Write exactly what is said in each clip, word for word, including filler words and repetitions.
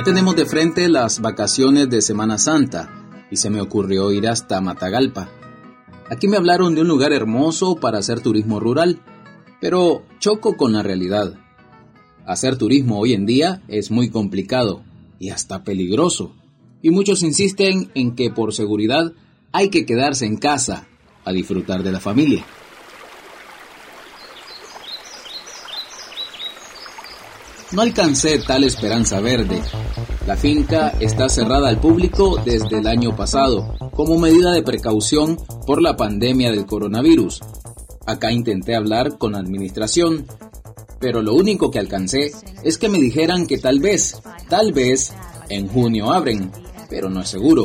Ya tenemos de frente las vacaciones de Semana Santa y se me ocurrió ir hasta Matagalpa. Aquí me hablaron de un lugar hermoso para hacer turismo rural, pero choco con la realidad. Hacer turismo hoy en día es muy complicado y hasta peligroso, y muchos insisten en que por seguridad hay que quedarse en casa a disfrutar de la familia. No alcancé tal esperanza verde. La finca está cerrada al público desde el año pasado, como medida de precaución por la pandemia del coronavirus. Acá intenté hablar con la administración, pero lo único que alcancé es que me dijeran que tal vez, tal vez, en junio abren, pero no es seguro.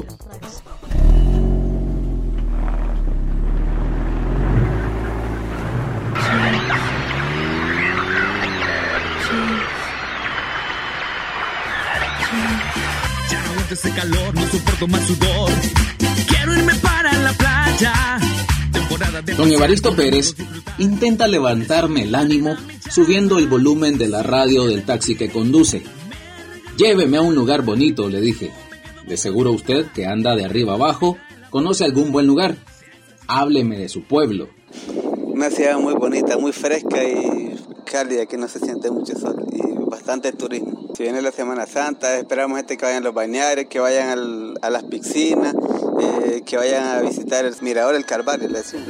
Ese calor, no soporto más sudor. Quiero irme para la playa. De... Don Evaristo Pérez intenta levantarme el ánimo subiendo el volumen de la radio del taxi que conduce. Lléveme a un lugar bonito, le dije. De seguro usted, que anda de arriba abajo, conoce algún buen lugar. Hábleme de su pueblo. Una ciudad muy bonita, muy fresca y cálida, que no se siente mucho sol y bastante turismo. Si viene la Semana Santa, esperamos gente que vayan a los balnearios, que vayan al, a las piscinas, eh, que vayan a visitar el mirador, el Calvario, le decimos.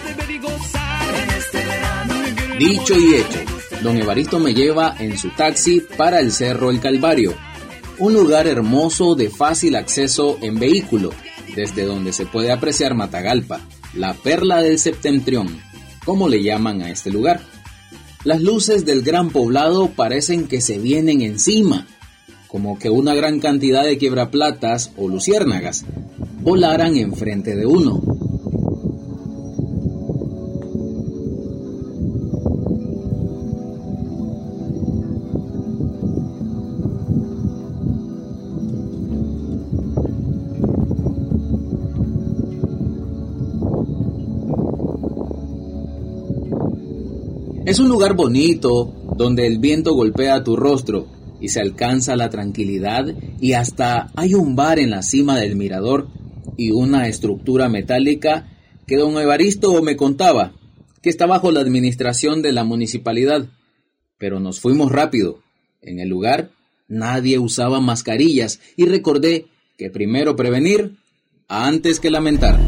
Dicho y hecho, don Evaristo me lleva en su taxi para el Cerro El Calvario, un lugar hermoso de fácil acceso en vehículo, desde donde se puede apreciar Matagalpa, la perla del septentrión, como le llaman a este lugar. Las luces del gran poblado parecen que se vienen encima, como que una gran cantidad de quiebraplatas o luciérnagas volaran enfrente de uno. Es un lugar bonito, donde el viento golpea tu rostro y se alcanza la tranquilidad, y hasta hay un bar en la cima del mirador y una estructura metálica que don Evaristo me contaba que está bajo la administración de la municipalidad. Pero nos fuimos rápido. En el lugar nadie usaba mascarillas y recordé que primero prevenir antes que lamentar.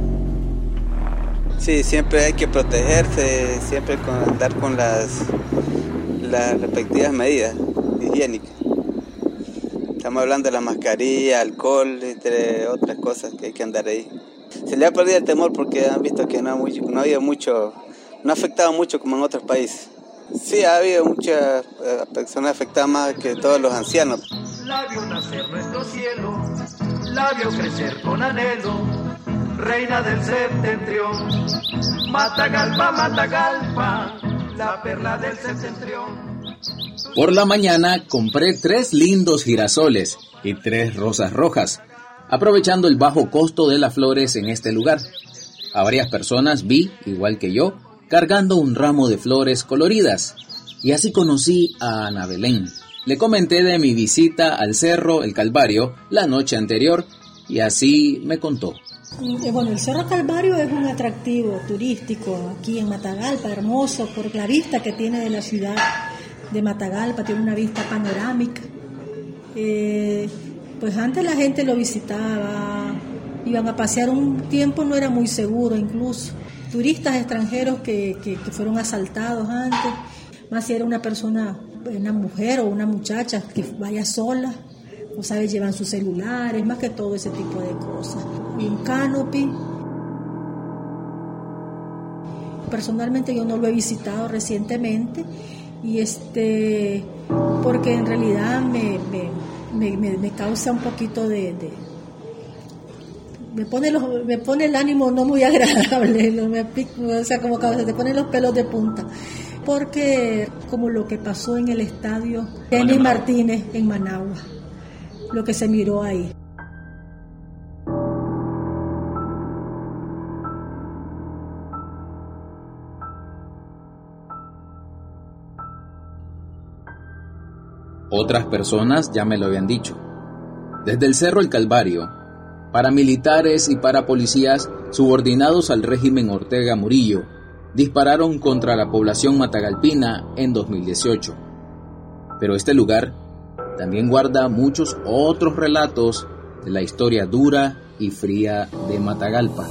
Sí, siempre hay que protegerse, siempre con, andar con las, las respectivas medidas higiénicas. Estamos hablando de la mascarilla, alcohol, entre otras cosas que hay que andar ahí. Se le ha perdido el temor porque han visto que no ha, mucho, no ha habido mucho, no ha afectado mucho como en otros países. Sí, ha habido muchas eh, personas afectadas más que todos los ancianos. La vio nacer nuestro cielo, la vio crecer con anhelo. Reina del septentrión, Matagalpa, Matagalpa, la perla del septentrión. Por la mañana compré tres lindos girasoles y tres rosas rojas, aprovechando el bajo costo de las flores en este lugar. A varias personas vi, igual que yo, cargando un ramo de flores coloridas, y así conocí a Ana Belén. Le comenté de mi visita al Cerro El Calvario la noche anterior, y así me contó. Bueno, el Cerro Calvario es un atractivo turístico aquí en Matagalpa, hermoso por la vista que tiene de la ciudad de Matagalpa, tiene una vista panorámica. Eh, pues antes la gente lo visitaba, iban a pasear un tiempo, no era muy seguro incluso. Turistas extranjeros que, que, que fueron asaltados antes, más si era una persona, una mujer o una muchacha que vaya sola. O sabes, llevan sus celulares, más que todo ese tipo de cosas. Y un canopy. Personalmente yo no lo he visitado recientemente, y este, porque en realidad me, me, me, me causa un poquito de, de me pone los, me pone el ánimo no muy agradable, no me, o sea, como que se te ponen los pelos de punta. Porque como lo que pasó en el estadio Denis Martínez en Managua, lo que se miró ahí. Otras personas ya me lo habían dicho. Desde el Cerro El Calvario, paramilitares y parapolicías subordinados al régimen Ortega Murillo dispararon contra la población matagalpina en dos mil dieciocho. Pero este lugar también guarda muchos otros relatos de la historia dura y fría de Matagalpa.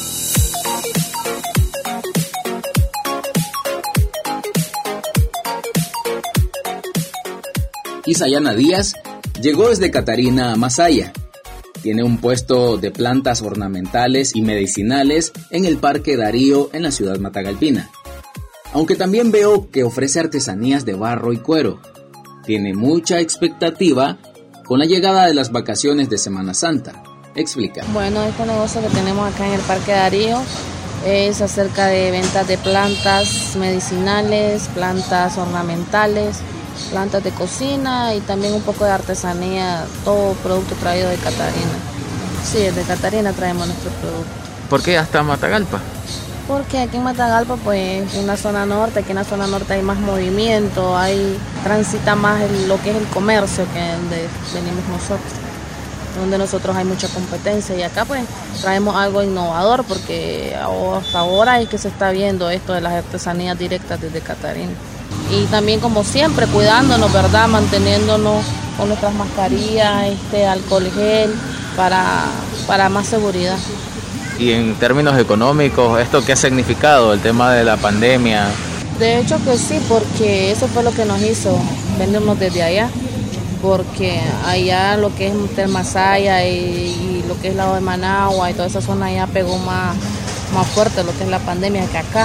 Isayana Díaz llegó desde Catarina a Masaya. Tiene un puesto de plantas ornamentales y medicinales en el Parque Darío en la ciudad matagalpina. Aunque también veo que ofrece artesanías de barro y cuero. Tiene mucha expectativa con la llegada de las vacaciones de Semana Santa. Explica. Bueno, este negocio que tenemos acá en el Parque Darío es acerca de ventas de plantas medicinales, plantas ornamentales, plantas de cocina y también un poco de artesanía, todo producto traído de Catarina. Sí, desde Catarina traemos nuestro producto. ¿Por qué hasta Matagalpa? Porque aquí en Matagalpa, pues en la zona norte, aquí en la zona norte hay más movimiento, hay transita más el, lo que es el comercio que donde venimos nosotros, donde nosotros hay mucha competencia y acá pues traemos algo innovador porque hasta ahora es que se está viendo esto de las artesanías directas desde Catarina. Y también como siempre cuidándonos, ¿verdad? Manteniéndonos con nuestras mascarillas, este alcohol gel para, para más seguridad. Y en términos económicos, ¿esto qué ha significado, el tema de la pandemia? De hecho que sí, porque eso fue lo que nos hizo vendernos desde allá, porque allá lo que es el Masaya y, y lo que es el lado de Managua y toda esa zona allá pegó más, más fuerte lo que es la pandemia que acá.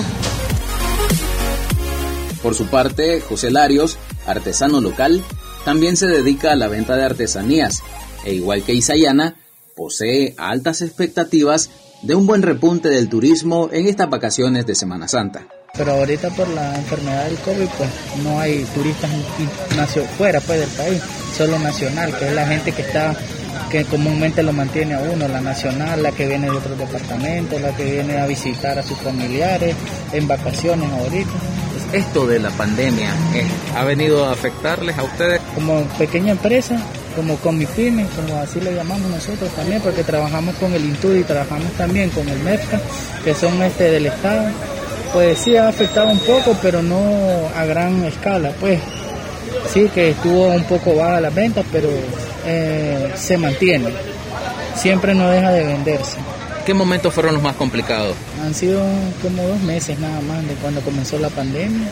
Por su parte, José Larios, artesano local, también se dedica a la venta de artesanías e igual que Isayana, posee altas expectativas de un buen repunte del turismo en estas vacaciones de Semana Santa. Pero ahorita por la enfermedad del COVID, pues no hay turistas fuera pues, del país, solo nacional, que es la gente que está, que comúnmente lo mantiene a uno, la nacional, la que viene de otros departamentos, la que viene a visitar a sus familiares en vacaciones ahorita. Esto de la pandemia eh, ha venido a afectarles a ustedes. Como pequeña empresa, como con mi pyme, como así le llamamos nosotros también, porque trabajamos con el INTUDI y trabajamos también con el MEFCA, que son este del Estado, pues sí ha afectado un poco, pero no a gran escala, pues sí que estuvo un poco baja la venta, pero eh, se mantiene, siempre no deja de venderse. ¿Qué momentos fueron los más complicados? Han sido como dos meses nada más de cuando comenzó la pandemia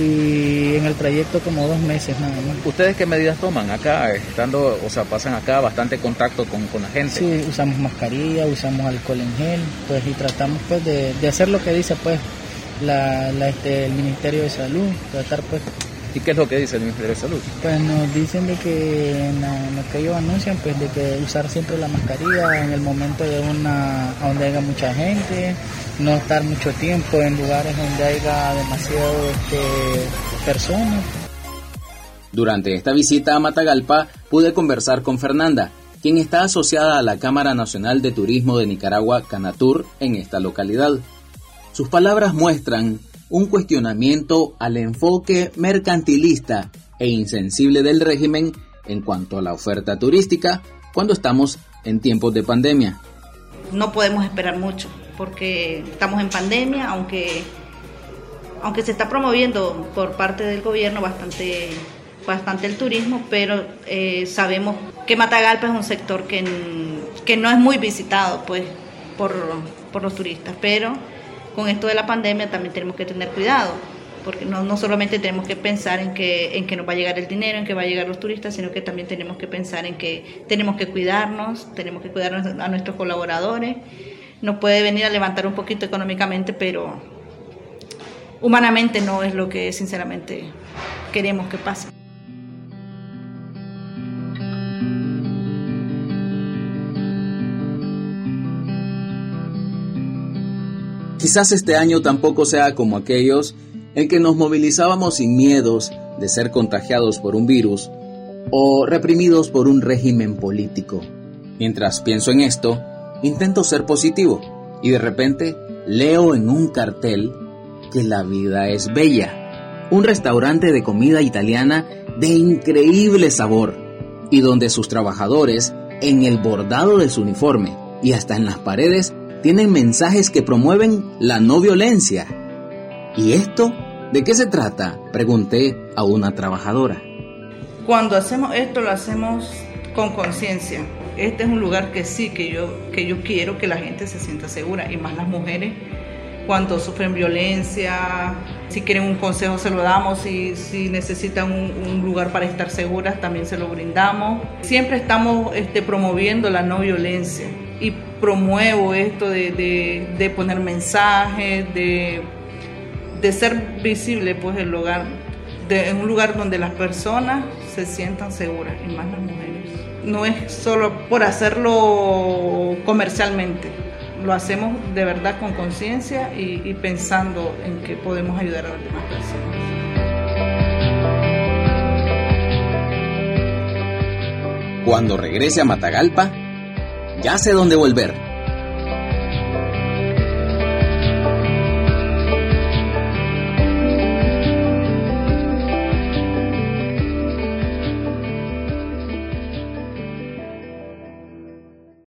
y en el trayecto como dos meses nada más. ¿Ustedes qué medidas toman acá, estando, o sea, pasan acá bastante contacto con, con la gente? Sí, usamos mascarilla, usamos alcohol en gel, pues y tratamos pues de, de hacer lo que dice pues la, la este el Ministerio de Salud, tratar pues. ¿Y qué es lo que dice el Ministerio de Salud? Pues nos dicen de que en, la, en lo que ellos anuncian, pues de que usar siempre la mascarilla en el momento de una, donde haya mucha gente, no estar mucho tiempo en lugares donde haya demasiado este, personas. Durante esta visita a Matagalpa pude conversar con Fernanda, quien está asociada a la Cámara Nacional de Turismo de Nicaragua, Canatur, en esta localidad. Sus palabras muestran un cuestionamiento al enfoque mercantilista e insensible del régimen en cuanto a la oferta turística cuando estamos en tiempos de pandemia. No podemos esperar mucho porque estamos en pandemia, aunque, aunque se está promoviendo por parte del gobierno bastante, bastante el turismo, pero eh, sabemos que Matagalpa es un sector que, que no es muy visitado pues, por, por los turistas, pero con esto de la pandemia también tenemos que tener cuidado, porque no, no solamente tenemos que pensar en que, en que nos va a llegar el dinero, en que va a llegar los turistas, sino que también tenemos que pensar en que tenemos que cuidarnos, tenemos que cuidar a nuestros colaboradores. Nos puede venir a levantar un poquito económicamente, pero humanamente no es lo que sinceramente queremos que pase. Quizás este año tampoco sea como aquellos en que nos movilizábamos sin miedos de ser contagiados por un virus o reprimidos por un régimen político. Mientras pienso en esto, intento ser positivo y de repente leo en un cartel que la vida es bella. Un restaurante de comida italiana de increíble sabor y donde sus trabajadores, en el bordado de su uniforme y hasta en las paredes, tienen mensajes que promueven la no violencia. ¿Y esto? ¿De qué se trata?, pregunté a una trabajadora. Cuando hacemos esto lo hacemos con conciencia. Este es un lugar que sí, que yo, que yo quiero que la gente se sienta segura, y más las mujeres cuando sufren violencia. Si quieren un consejo se lo damos, si, si necesitan un, un lugar para estar seguras también se lo brindamos. Siempre estamos este, promoviendo la no violencia, y promuevo esto de, de, de poner mensajes, de, de ser visible, pues el lugar, de, en un lugar donde las personas se sientan seguras, y más las mujeres. No es solo por hacerlo comercialmente, lo hacemos de verdad con conciencia y, y pensando en que podemos ayudar a las demás personas. Cuando regrese a Matagalpa, ya sé dónde volver.